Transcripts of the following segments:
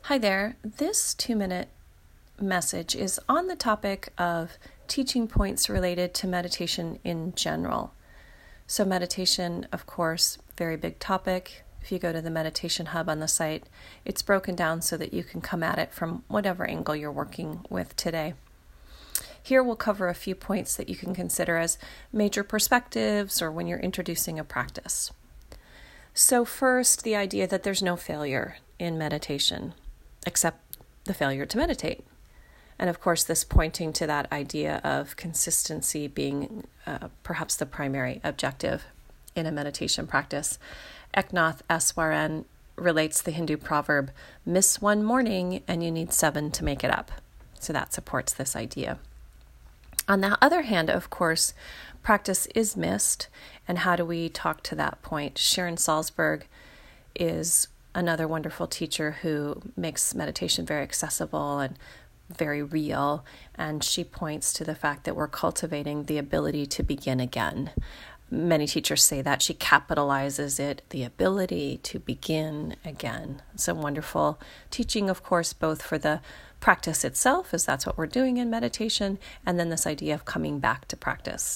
Hi there. This 2-minute message is on the topic of teaching points related to meditation in general. So meditation, of course, very big topic. If you go to the Meditation Hub on the site, it's broken down so that you can come at it from whatever angle you're working with today. Here we'll cover a few points that you can consider as major perspectives or when you're introducing a practice. So first, the idea that there's no failure in meditation, except the failure to meditate. And of course, this pointing to that idea of consistency being perhaps the primary objective in a meditation practice. Eknath Easwaran relates the Hindu proverb, miss one morning and you need 7 to make it up. So that supports this idea. On the other hand, of course, practice is missed. And how do we talk to that point? Sharon Salzberg is another wonderful teacher who makes meditation very accessible and very real. And she points to the fact that we're cultivating the ability to begin again. Many teachers say that. She capitalizes it, the ability to begin again. It's a wonderful teaching, of course, both for the practice itself, as that's what we're doing in meditation, and then this idea of coming back to practice.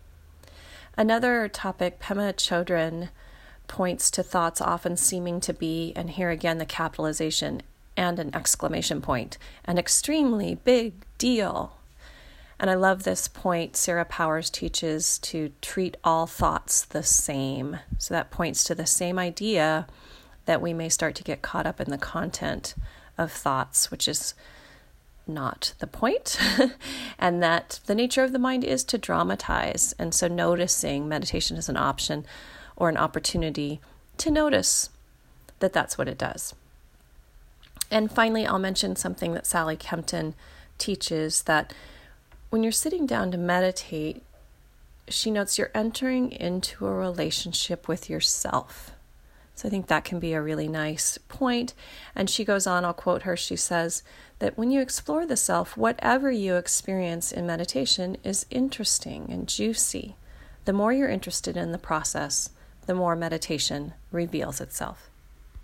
Another topic, Pema Chodron points to thoughts often seeming to be, and here again the capitalization and an exclamation point, an extremely big deal. And I love this point. Sarah Powers teaches to treat all thoughts the same. So that points to the same idea that we may start to get caught up in the content of thoughts, which is not the point, and that the nature of the mind is to dramatize. And so noticing meditation is an option or an opportunity to notice that that's what it does. And finally, I'll mention something that Sally Kempton teaches, that when you're sitting down to meditate, she notes you're entering into a relationship with yourself. So I think that can be a really nice point. And she goes on, I'll quote her, she says that when you explore the self, whatever you experience in meditation is interesting and juicy. The more you're interested in the process, the more meditation reveals itself.